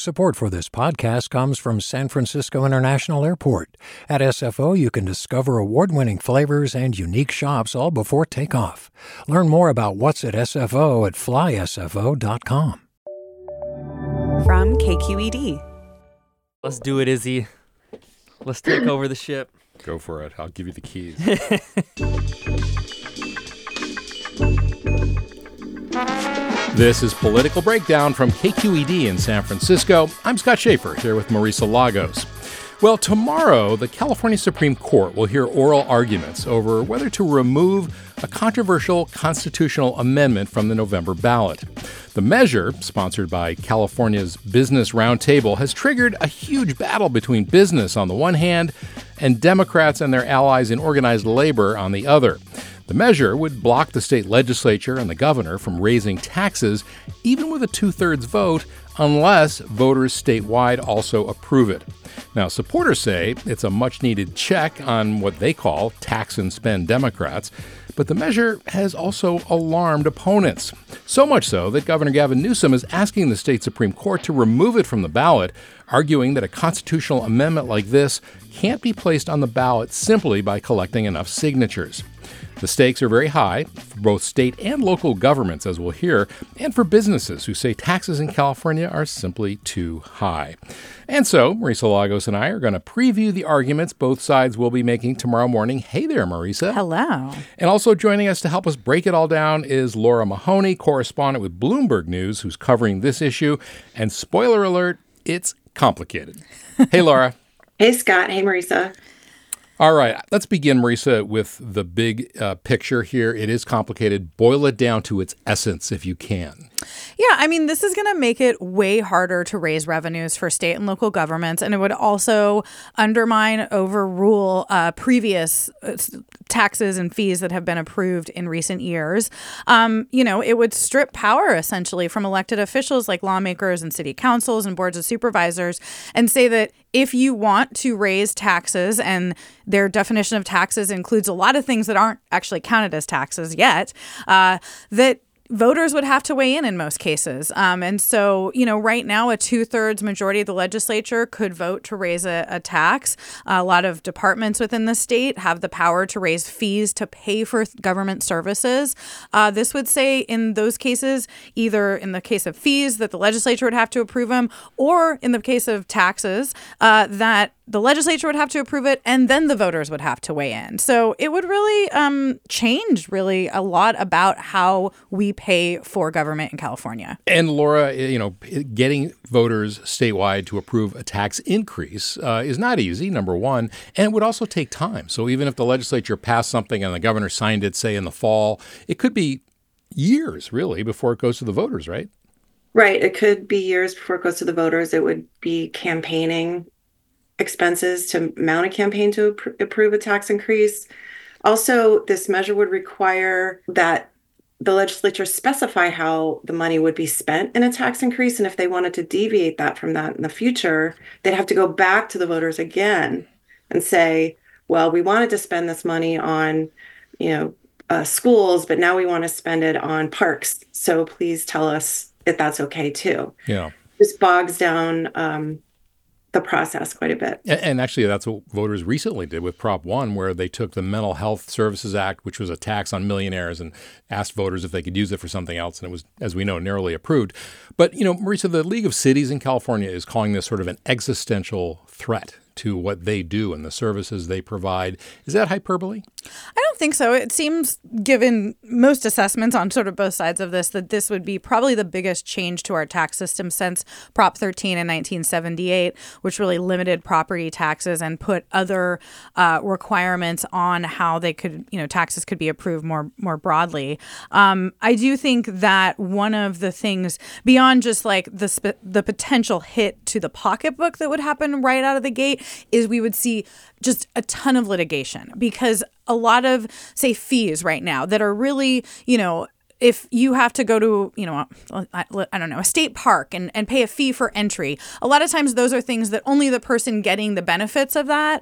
Support for this podcast comes from San Francisco International Airport. At SFO, you can discover award-winning flavors and unique shops all before takeoff. Learn more about what's at SFO at flysfo.com. From KQED. Let's do it, Izzy. Let's take over the ship. Go for it. I'll give you the keys. This is Political Breakdown from KQED in San Francisco. I'm Scott Schaefer, here with Marisa Lagos. Well, tomorrow, the California Supreme Court will hear oral arguments over whether to remove a controversial constitutional amendment from the November ballot. The measure, sponsored by California's Business Roundtable, has triggered a huge battle between business on the one hand and Democrats and their allies in organized labor on the other. The measure would block the state legislature and the governor from raising taxes, even with a two-thirds vote, unless voters statewide also approve it. Now, supporters say it's a much-needed check on what they call tax and spend Democrats, but the measure has also alarmed opponents. So much so that Governor Gavin Newsom is asking the state Supreme Court to remove it from the ballot, arguing that a constitutional amendment like this can't be placed on the ballot simply by collecting enough signatures. The stakes are very high for both state and local governments, as we'll hear, and for businesses who say taxes in California are simply too high. And so, Marisa Lagos and I are going to preview the arguments both sides will be making tomorrow morning. Hey there, Marisa. Hello. And also joining us to help us break it all down is Laura Mahoney, correspondent with Bloomberg News, who's covering this issue. And spoiler alert, it's complicated. Hey, Laura. Hey, Scott. Hey, Marisa. All right, let's begin, Marisa, with the big picture here. It is complicated. Boil it down to its essence if you can. Yeah, I mean, this is going to make it way harder to raise revenues for state and local governments, and it would also undermine, overrule previous taxes and fees that have been approved in recent years. It would strip power, essentially, from elected officials like lawmakers and city councils and boards of supervisors and say that if you want to raise taxes, and their definition of taxes includes a lot of things that aren't actually counted as taxes yet, that voters would have to weigh in most cases. And so, right now, a two-thirds majority of the legislature could vote to raise a tax. A lot of departments within the state have the power to raise fees to pay for government services. This would say in those cases, either in the case of fees that the legislature would have to approve them, or in the case of taxes, that the legislature would have to approve it, and then the voters would have to weigh in. So it would really change a lot about how we pay for government in California. And Laura, getting voters statewide to approve a tax increase is not easy, number one, and it would also take time. So even if the legislature passed something and the governor signed it, say, in the fall, it could be years, really, before it goes to the voters, right? Right. It could be years before it goes to the voters. It would be campaigning expenses to mount a campaign to approve a tax increase. Also, this measure would require that the legislature specify how the money would be spent in a tax increase. And if they wanted to deviate from that in the future, they'd have to go back to the voters again and say, well, we wanted to spend this money on, schools, but now we want to spend it on parks. So please tell us if that's okay too. Yeah. This bogs down the process quite a bit. And actually, that's what voters recently did with Prop 1, where they took the Mental Health Services Act, which was a tax on millionaires, and asked voters if they could use it for something else. And it was, as we know, narrowly approved. But, Marisa, the League of Cities in California is calling this sort of an existential threat to what they do and the services they provide. Is that hyperbole? I don't think so. It seems, given most assessments on sort of both sides of this, that this would be probably the biggest change to our tax system since Prop 13 in 1978, which really limited property taxes and put other requirements on how they could, taxes could be approved more broadly. I do think that one of the things beyond just like the potential hit to the pocketbook that would happen right out of the gate is we would see just a ton of litigation, because a lot of, say, fees right now that are really, if you have to go to, I don't know, a state park and pay a fee for entry, a lot of times those are things that only the person getting the benefits of that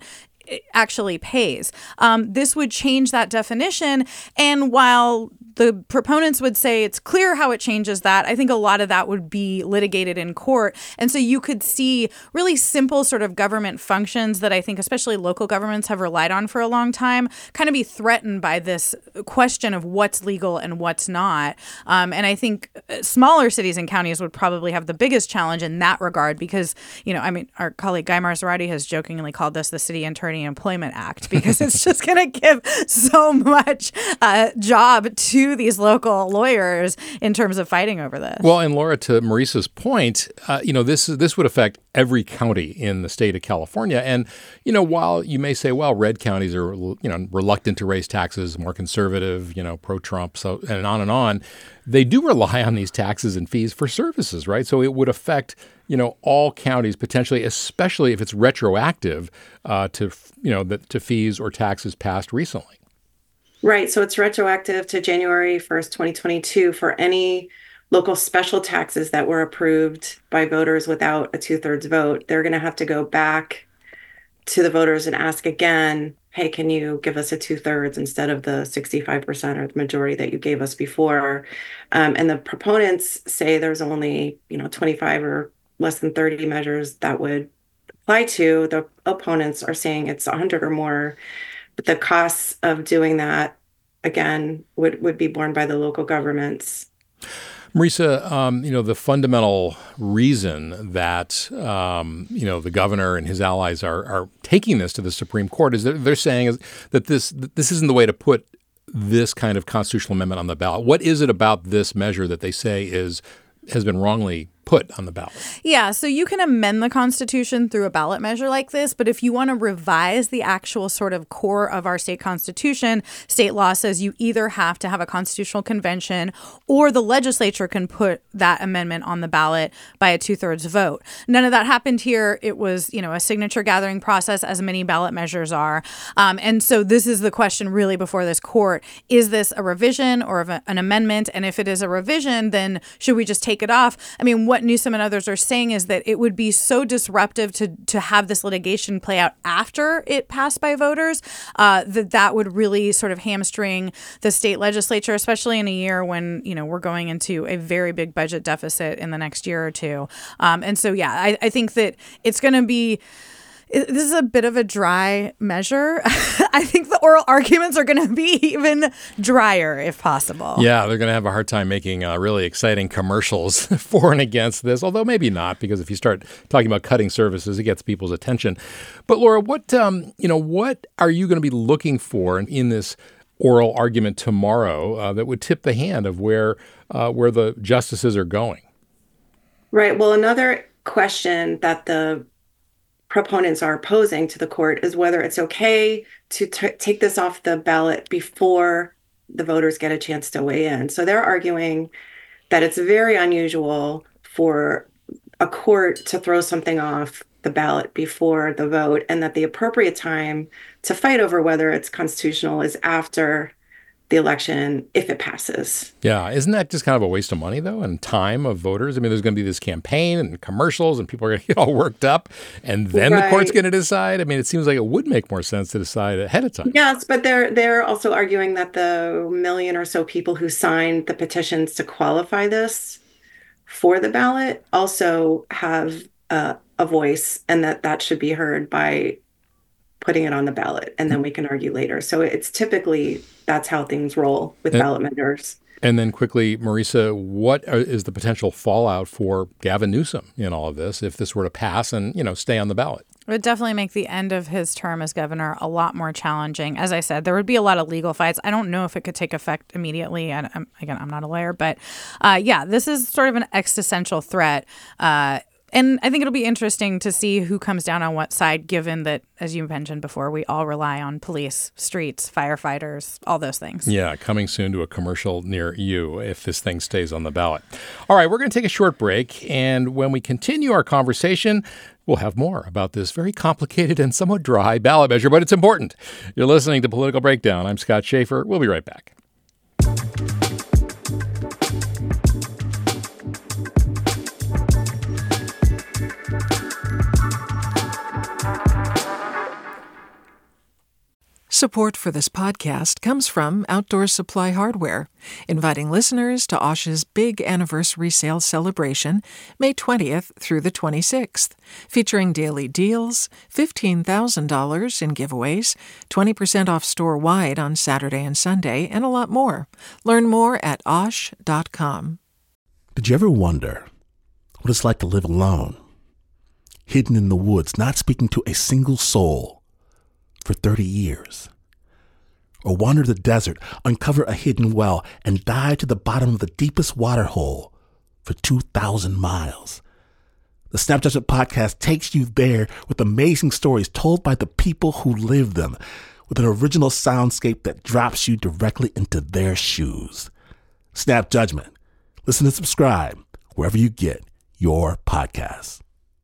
actually pays. This would change that definition. And while the proponents would say it's clear how it changes that, I think a lot of that would be litigated in court. And so you could see really simple sort of government functions that I think especially local governments have relied on for a long time kind of be threatened by this question of what's legal and what's not. And I think smaller cities and counties would probably have the biggest challenge in that regard because, our colleague Guy Marzorati has jokingly called this the City Attorney Employment Act because it's just going to give so much job to these local lawyers in terms of fighting over this. Well, and Laura, to Maurice's point, this would affect every county in the state of California. And, while you may say, well, red counties are, reluctant to raise taxes, more conservative, pro-Trump, so and on, they do rely on these taxes and fees for services, right? So it would affect, all counties potentially, especially if it's retroactive to fees or taxes passed recently. Right. So it's retroactive to January 1st, 2022 for any local special taxes that were approved by voters without a 2/3 vote. They're going to have to go back to the voters and ask again, hey, can you give us a 2/3 instead of the 65% or the majority that you gave us before? And the proponents say there's only, 25 or less than 30 measures that would apply to. The opponents are saying it's 100 or more. But the costs of doing that, again, would be borne by the local governments. Marisa, the fundamental reason that, the governor and his allies are taking this to the Supreme Court is that they're saying that this isn't the way to put this kind of constitutional amendment on the ballot. What is it about this measure that they say has been wrongly put on the ballot? Yeah, so you can amend the Constitution through a ballot measure like this, but if you want to revise the actual sort of core of our state constitution, state law says you either have to have a constitutional convention or the legislature can put that amendment on the ballot by a 2/3 vote. None of that happened here. It was, a signature gathering process, as many ballot measures are. And so this is the question really before this court. Is this a revision or an amendment? And if it is a revision, then should we just take it off? I mean, what Newsom and others are saying is that it would be so disruptive to have this litigation play out after it passed by voters that would really sort of hamstring the state legislature, especially in a year when, we're going into a very big budget deficit in the next year or two. And so, yeah, I think that it's going to be this is a bit of a dry measure. I think the oral arguments are going to be even drier if possible. Yeah, they're going to have a hard time making really exciting commercials for and against this, although maybe not, because if you start talking about cutting services, it gets people's attention. But Laura, what are you going to be looking for in this oral argument tomorrow that would tip the hand of where the justices are going? Right. Well, another question that the proponents are posing to the court is whether it's okay to take this off the ballot before the voters get a chance to weigh in. So they're arguing that it's very unusual for a court to throw something off the ballot before the vote, and that the appropriate time to fight over whether it's constitutional is after the election if it passes. Yeah. Isn't that just kind of a waste of money, though, and time of voters? I mean, there's going to be this campaign and commercials and people are going to get all worked up and then the court's going to decide. I mean, it seems like it would make more sense to decide ahead of time. Yes, but they're also arguing that the million or so people who signed the petitions to qualify this for the ballot also have a voice, and that should be heard by putting it on the ballot, and then we can argue later. So it's typically that's how things roll with ballot measures. And then quickly, Marisa, what is the potential fallout for Gavin Newsom in all of this if this were to pass and, stay on the ballot? It would definitely make the end of his term as governor a lot more challenging. As I said, there would be a lot of legal fights. I don't know if it could take effect immediately. And I'm not a lawyer, but this is sort of an existential threat. And I think it'll be interesting to see who comes down on what side, given that, as you mentioned before, we all rely on police, streets, firefighters, all those things. Yeah, coming soon to a commercial near you if this thing stays on the ballot. All right, we're going to take a short break. And when we continue our conversation, we'll have more about this very complicated and somewhat dry ballot measure, but it's important. You're listening to Political Breakdown. I'm Scott Schaefer. We'll be right back. Support for this podcast comes from Outdoor Supply Hardware, inviting listeners to Osh's big anniversary sale celebration, May 20th through the 26th, featuring daily deals, $15,000 in giveaways, 20% off store-wide on Saturday and Sunday, and a lot more. Learn more at osh.com. Did you ever wonder what it's like to live alone, hidden in the woods, not speaking to a single soul for 30 years? Or wander the desert, uncover a hidden well, and dive to the bottom of the deepest water hole for 2,000 miles? The Snap Judgment Podcast takes you there with amazing stories told by the people who live them, with an original soundscape that drops you directly into their shoes. Snap Judgment. Listen and subscribe wherever you get your podcasts.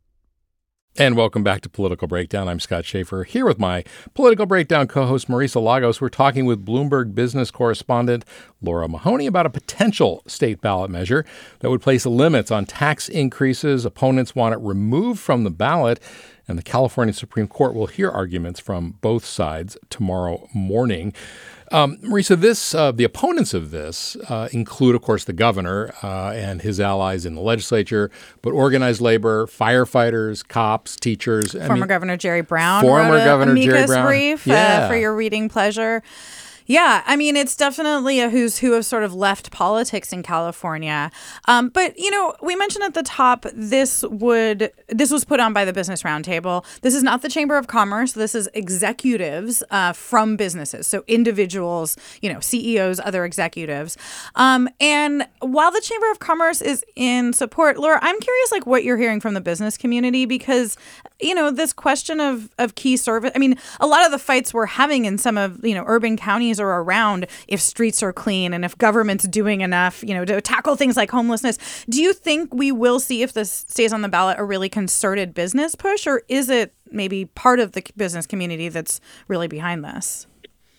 And welcome back to Political Breakdown. I'm Scott Schaefer, here with my Political Breakdown co-host Marisa Lagos. We're talking with Bloomberg business correspondent Laura Mahoney about a potential state ballot measure that would place limits on tax increases. Opponents want it removed from the ballot, and the California Supreme Court will hear arguments from both sides tomorrow morning. Marisa, the opponents of this include, of course, the governor and his allies in the legislature, but organized labor, firefighters, cops, teachers. Former Governor Jerry Brown Former wrote Governor amicus Jerry Brown. brief for your reading pleasure. Yeah, I mean, it's definitely a who's who of sort of left politics in California. But, you know, we mentioned at the top, this was put on by the Business Roundtable. This is not the Chamber of Commerce. This is executives from businesses. So individuals, you know, CEOs, other executives. And while the Chamber of Commerce is in support, Laura, I'm curious, like, what you're hearing from the business community, because, you know, this question of key service, I mean, a lot of the fights we're having in some of, you know, urban counties are around if streets are clean and if government's doing enough, you know, to tackle things like homelessness. Do you think we will see, if this stays on the ballot, a really concerted business push, or is it maybe part of the business community that's really behind this?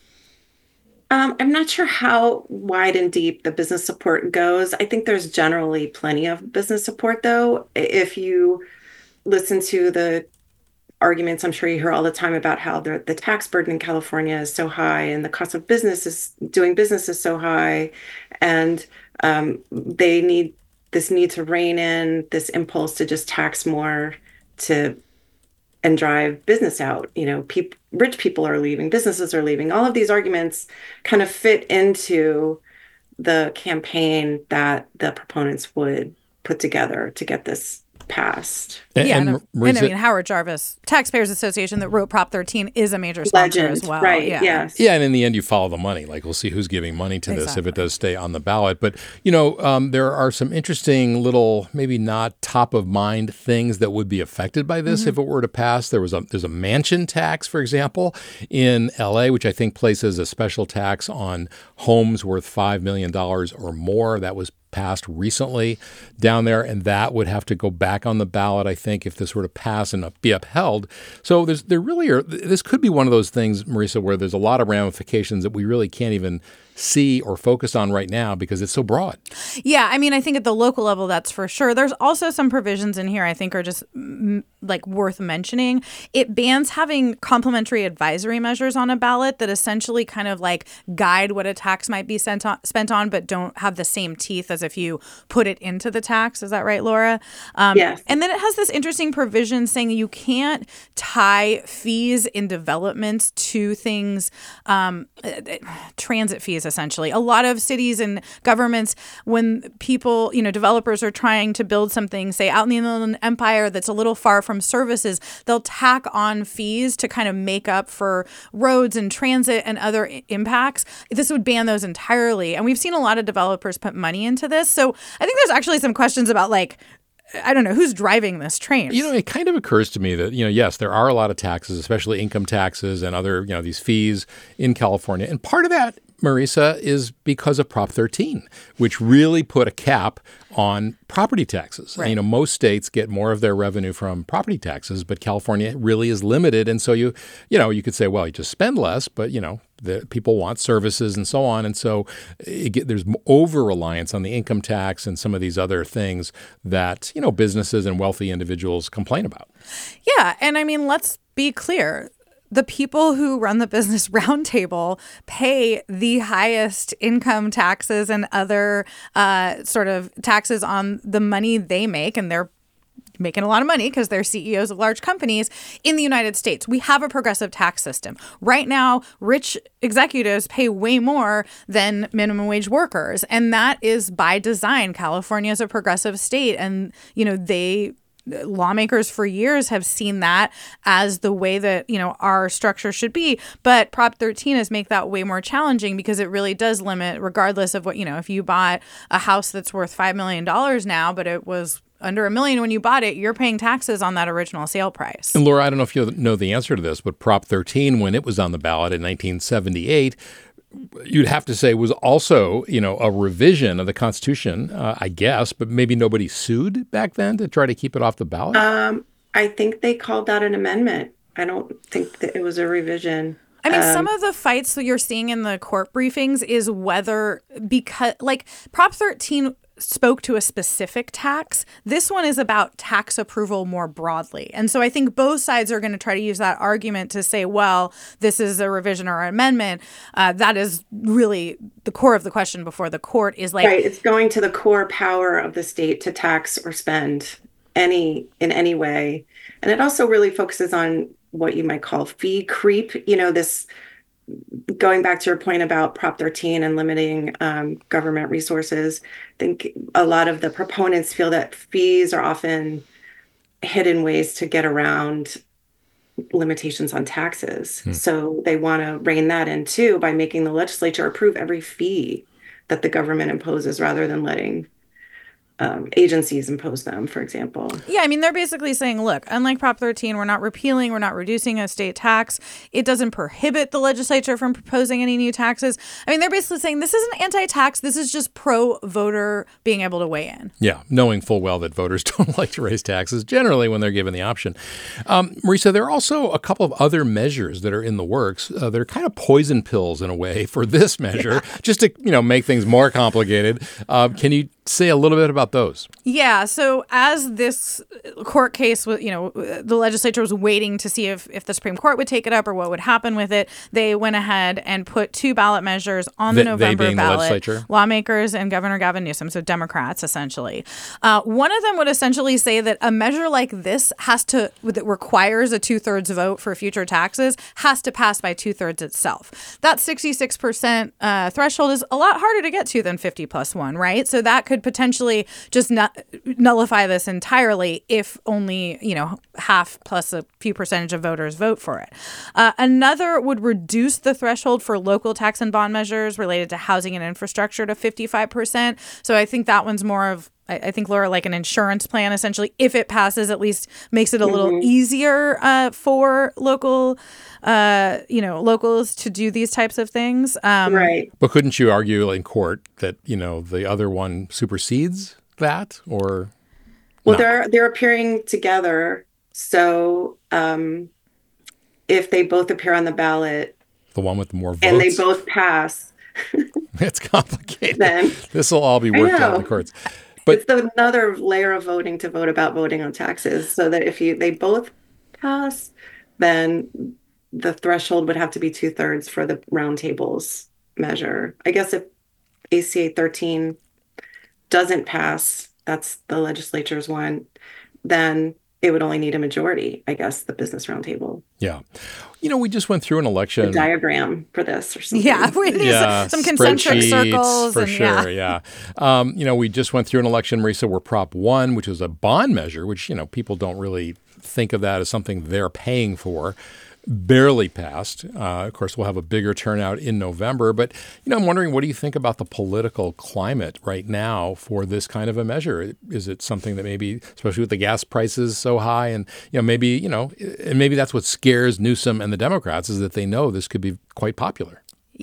I'm not sure how wide and deep the business support goes. I think there's generally plenty of business support, though. If you listen to the arguments I'm sure you hear all the time about how the tax burden in California is so high and the cost of doing business is so high, and they need to rein in this impulse to just tax more and drive business out. You know, rich people are leaving, businesses are leaving. All of these arguments kind of fit into the campaign that the proponents would put together to get this passed. And I mean, Howard Jarvis, Taxpayers Association, that wrote Prop 13, is a major sponsor legend, as well. Right, yeah. Yes. Yeah, and in the end, you follow the money. Like, we'll see who's giving money to this if it does stay on the ballot. But, you know, there are some interesting little, maybe not top of mind things that would be affected by this if it were to pass. There's a mansion tax, for example, in L.A., which I think places a special tax on homes worth $5 million or more. That was passed recently down there, and that would have to go back on the ballot, I think, if this were to pass and be upheld. So this could be one of those things, Marisa, where there's a lot of ramifications that we really can't even see or focus on right now because it's so broad. Yeah, I mean, I think at the local level, that's for sure. There's also some provisions in here I think are just like worth mentioning. It bans having complementary advisory measures on a ballot that essentially kind of like guide what a tax might be spent on, but don't have the same teeth as if you put it into the tax. Is that right, Laura? Yes. And then it has this interesting provision saying you can't tie fees in development to things, transit fees, essentially. A lot of cities and governments, when people, you know, developers are trying to build something, say out in the Inland Empire that's a little far from services, they'll tack on fees to kind of make up for roads and transit and other impacts. This would ban those entirely. And we've seen a lot of developers put money into this. So I think there's actually some questions about, like, I don't know, who's driving this train? You know, it kind of occurs to me that, you know, yes, there are a lot of taxes, especially income taxes and other, you know, these fees in California. And part of that, Marisa, is because of Prop 13, which really put a cap on property taxes. Right. You know, most states get more of their revenue from property taxes, but California really is limited. And so you could say, well, you just spend less, but, you know, the people want services and so on. And so there's over-reliance on the income tax and some of these other things that, you know, businesses and wealthy individuals complain about. Yeah. And I mean, let's be clear. the people who run the Business Roundtable pay the highest income taxes and other sort of taxes on the money they make, and they're making a lot of money because they're CEOs of large companies in the United States. We have a progressive tax system. Right now, rich executives pay way more than minimum wage workers. And that is by design. California is a progressive state. And, lawmakers for years have seen that as the way that, our structure should be. But Prop 13 is make that way more challenging because it really does limit, regardless of what, if you bought a house that's worth $5 million now, but it was under $1 million when you bought it, you're paying taxes on that original sale price. And Laura, I don't know if you know the answer to this, but Prop 13, when it was on the ballot in 1978, you'd have to say was also, a revision of the Constitution, I guess, but maybe nobody sued back then to try to keep it off the ballot? I think they called that an amendment. I don't think that it was a revision. I mean, some of the fights that you're seeing in the court briefings is whether, because Prop 13 spoke to a specific tax. This one is about tax approval more broadly. And so I think both sides are going to try to use that argument to say, well, this is a revision or an amendment. That is really the core of the question before the court is right. It's going to the core power of the state to tax or spend in any way. And it also really focuses on what you might call fee creep, this going back to your point about Prop 13 and limiting government resources. I think a lot of the proponents feel that fees are often hidden ways to get around limitations on taxes. So they want to rein that in too by making the legislature approve every fee that the government imposes rather than letting agencies impose them, for example. Yeah, I mean, they're basically saying, look, unlike Prop 13, we're not repealing, we're not reducing a state tax. It doesn't prohibit the legislature from proposing any new taxes. I mean, they're basically saying this isn't anti-tax. This is just pro-voter being able to weigh in. Yeah, knowing full well that voters don't like to raise taxes generally when they're given the option. Marisa, there are also a couple of other measures that are in the works. They're kind of poison pills in a way for this measure, just to make things more complicated. Can you say a little bit about those? Yeah. So as this court case was, the legislature was waiting to see if the Supreme Court would take it up or what would happen with it. They went ahead and put two ballot measures on the November ballot. Lawmakers and Governor Gavin Newsom, so Democrats essentially. One of them would essentially say that a measure like this that requires a 2/3 vote for future taxes has to pass by 2/3 itself. That 66% threshold is a lot harder to get to than 50+1, right? So that could potentially just nullify this entirely if only, half plus a few percentage of voters vote for it. Another would reduce the threshold for local tax and bond measures related to housing and infrastructure to 55%. So I think that one's more of, I think, Laura, like an insurance plan, essentially. If it passes, at least makes it a little easier for locals to do these types of things. Right. But couldn't you argue in court that, the other one supersedes that, or? Well, they're appearing together. So if they both appear on the ballot, the one with more votes, and they both pass, it's complicated. Then this will all be worked out in the courts. But it's another layer of voting to vote about voting on taxes, so that if they both pass, then the threshold would have to be 2/3 for the roundtable's measure. I guess if ACA 13 doesn't pass, that's the legislature's one, then it would only need a majority, I guess, the Business Roundtable. Yeah. We just went through an election. A diagram for this or something. Yeah, we need some concentric circles. For sure, yeah. We just went through an election, Marisa, where Prop 1, which was a bond measure, which, people don't really think of that as something they're paying for, barely passed. Of course, we'll have a bigger turnout in November. But, I'm wondering, what do you think about the political climate right now for this kind of a measure? Is it something that maybe, especially with the gas prices so high, and, maybe that's what scares Newsom and the Democrats, is that they know this could be quite popular? Yeah.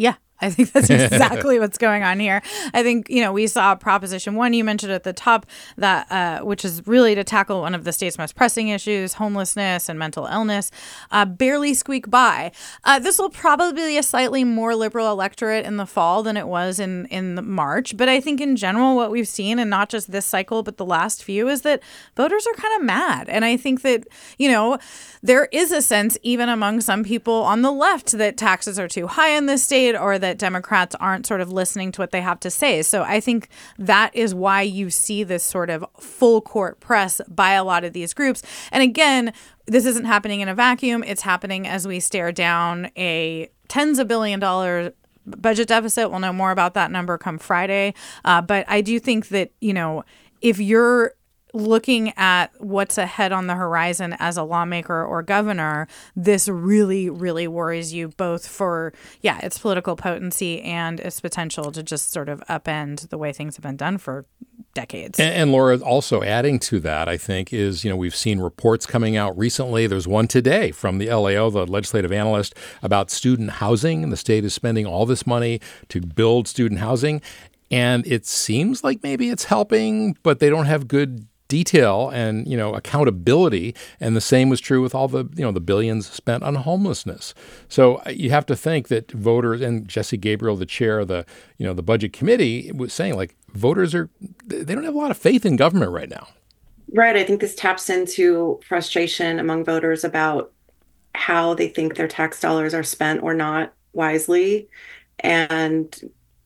I think that's exactly what's going on here. I think, we saw Proposition 1, you mentioned at the top, that which is really to tackle one of the state's most pressing issues, homelessness and mental illness, barely squeak by. This will probably be a slightly more liberal electorate in the fall than it was in March. But I think in general, what we've seen, and not just this cycle, but the last few, is that voters are kind of mad. And I think that, there is a sense, even among some people on the left, that taxes are too high in this state, or that Democrats aren't sort of listening to what they have to say. So I think that is why you see this sort of full court press by a lot of these groups. And again, this isn't happening in a vacuum. It's happening as we stare down a tens of $billion budget deficit. We'll know more about that number come Friday. But I do think that, if you're looking at what's ahead on the horizon as a lawmaker or governor, this really, really worries you, both for, its political potency and its potential to just sort of upend the way things have been done for decades. And Laura, also adding to that, I think, is, we've seen reports coming out recently. There's one today from the LAO, the legislative analyst, about student housing. And the state is spending all this money to build student housing. And it seems like maybe it's helping, but they don't have good detail and, accountability. And the same was true with all the, the billions spent on homelessness. So you have to think that voters, and Jesse Gabriel, the chair of the, the budget committee, was saying, like, voters they don't have a lot of faith in government right now. Right. I think this taps into frustration among voters about how they think their tax dollars are spent or not wisely, and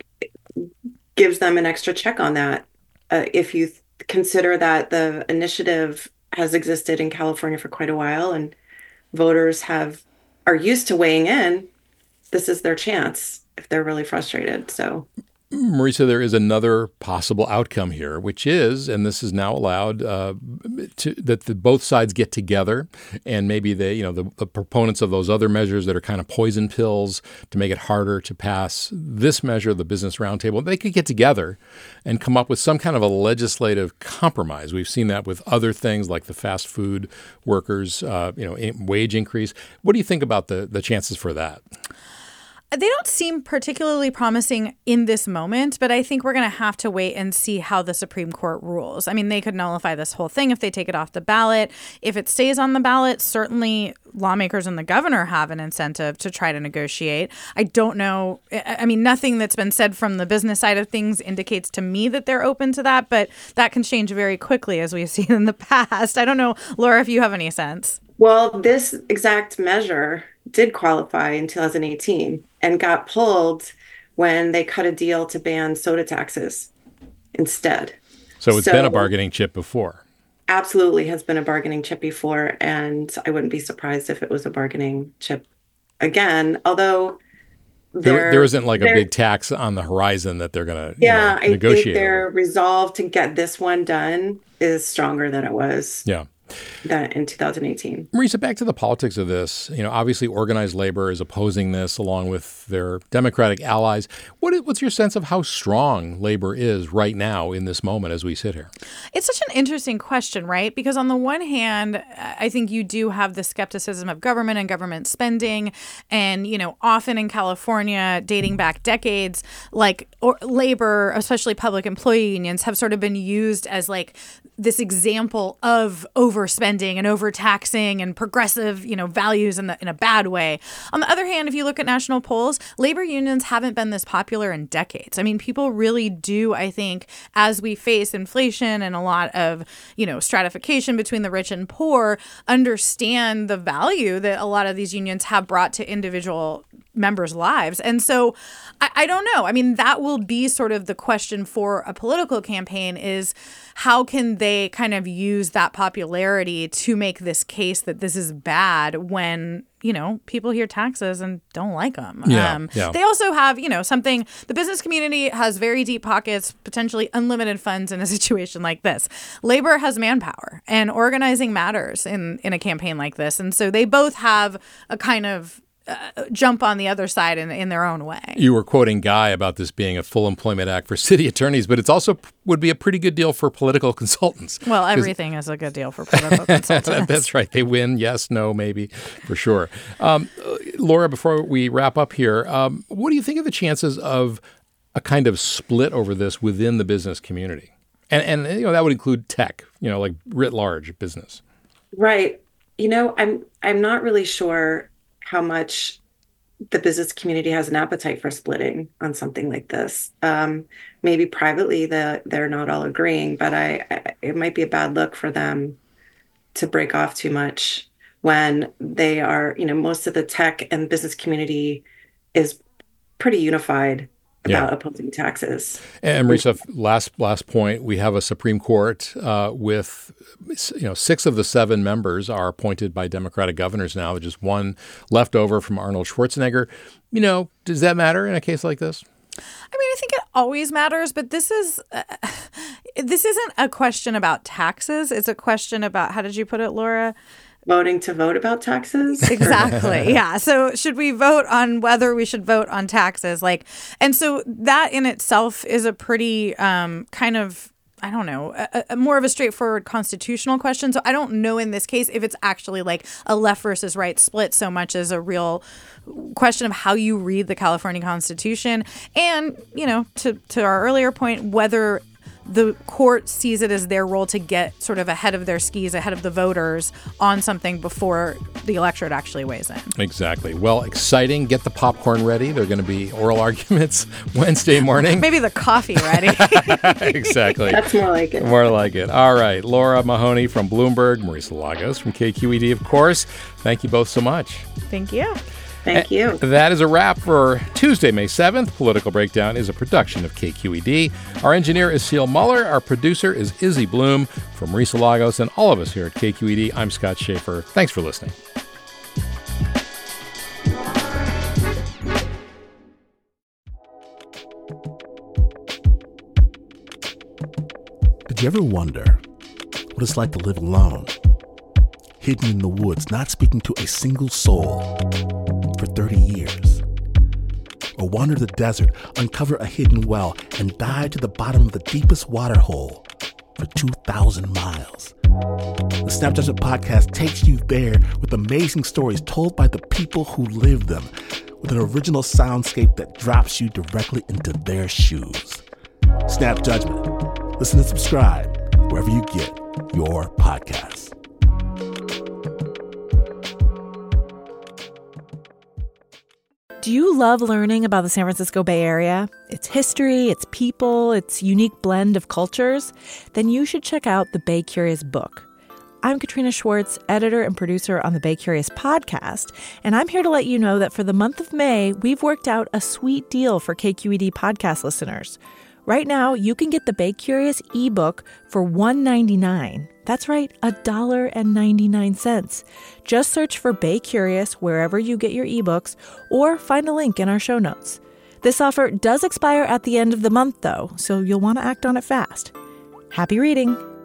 gives them an extra check on that. If you consider that the initiative has existed in California for quite a while, and voters are used to weighing in, this is their chance if they're really frustrated. So, Marisa, there is another possible outcome here, which is, and this is now allowed, that both sides get together, and maybe the proponents of those other measures that are kind of poison pills to make it harder to pass this measure, the Business Roundtable, they could get together and come up with some kind of a legislative compromise. We've seen that with other things like the fast food workers, wage increase. What do you think about the chances for that? They don't seem particularly promising in this moment, but I think we're going to have to wait and see how the Supreme Court rules. I mean, they could nullify this whole thing if they take it off the ballot. If it stays on the ballot, certainly lawmakers and the governor have an incentive to try to negotiate. I don't know. I mean, nothing that's been said from the business side of things indicates to me that they're open to that, but that can change very quickly, as we've seen in the past. I don't know, Laura, if you have any sense. Well, this exact measure did qualify in 2018 and got pulled when they cut a deal to ban soda taxes instead. So it's been a bargaining chip before. Absolutely has been a bargaining chip before, and I wouldn't be surprised if it was a bargaining chip again, although there isn't like a big tax on the horizon that they're going to negotiate. I think their over. resolve to get this one done is stronger than it was. Yeah. That in 2018. Marisa, back to the politics of this. Obviously organized labor is opposing this along with their Democratic allies. What's your sense of how strong labor is right now in this moment as we sit here? It's such an interesting question, right? Because on the one hand, I think you do have the skepticism of government and government spending. And, often in California, dating back decades, labor, especially public employee unions, have sort of been used as like this example of overspending and overtaxing and progressive, values in a bad way. On the other hand, if you look at national polls, labor unions haven't been this popular in decades. I mean, people really do, I think, as we face inflation and a lot of, stratification between the rich and poor, understand the value that a lot of these unions have brought to individual members' lives. And so I don't know. I mean, that will be sort of the question for a political campaign is how can they kind of use that popularity to make this case that this is bad when, people hear taxes and don't like them. Yeah. They also have, something, the business community has very deep pockets, potentially unlimited funds in a situation like this. Labor has manpower and organizing matters in a campaign like this. And so they both have a kind of jump on the other side in their own way. You were quoting Guy about this being a full employment act for city attorneys, but it's also would be a pretty good deal for political consultants. Well, everything is a good deal for political consultants. That's right. They win. Yes, no, maybe, for sure. Laura, before we wrap up here, what do you think of the chances of a kind of split over this within the business community? And that would include tech, like writ large business. Right. I'm not really sure how much the business community has an appetite for splitting on something like this. Maybe privately they're not all agreeing, but it might be a bad look for them to break off too much when they are, most of the tech and business community is pretty unified about opposing taxes. And Marisa, last point, we have a Supreme Court with 6 of the 7 members are appointed by Democratic governors now. There's just one left over from Arnold Schwarzenegger. Does that matter in a case like this? I think it always matters, but this isn't a question about taxes. It's a question about, how did you put it, Laura? Voting to vote about taxes? Exactly. Yeah. So should we vote on whether we should vote on taxes? And so that in itself is a pretty kind of, I don't know, a more of a straightforward constitutional question. So I don't know in this case if it's actually like a left versus right split so much as a real question of how you read the California Constitution. And, to our earlier point, whether the court sees it as their role to get sort of ahead of their skis, ahead of the voters on something before the electorate actually weighs in. Exactly. Well, exciting. Get the popcorn ready. There are going to be oral arguments Wednesday morning. Maybe the coffee ready. Exactly. That's more like it. More like it. All right. Laura Mahoney from Bloomberg, Marisa Lagos from KQED, of course. Thank you both so much. Thank you. Thank you. That is a wrap for Tuesday, May 7th. Political Breakdown is a production of KQED. Our engineer is Seal Muller. Our producer is Izzy Bloom. From Marisa Lagos and all of us here at KQED, I'm Scott Schaefer. Thanks for listening. Did you ever wonder what it's like to live alone, hidden in the woods, not speaking to a single soul for 30 years? Or wander the desert, uncover a hidden well, and dive to the bottom of the deepest water hole for 2,000 miles? The Snap Judgment Podcast takes you there with amazing stories told by the people who live them, with an original soundscape that drops you directly into their shoes. Snap Judgment. Listen and subscribe wherever you get your podcasts. Do you love learning about the San Francisco Bay Area? Its history, its people, its unique blend of cultures? Then you should check out the Bay Curious book. I'm Katrina Schwartz, editor and producer on the Bay Curious podcast, and I'm here to let you know that for the month of May, we've worked out a sweet deal for KQED podcast listeners. Right now, you can get the Bay Curious ebook for $1.99. That's right, $1.99. Just search for Bay Curious wherever you get your ebooks or find a link in our show notes. This offer does expire at the end of the month, though, so you'll want to act on it fast. Happy reading!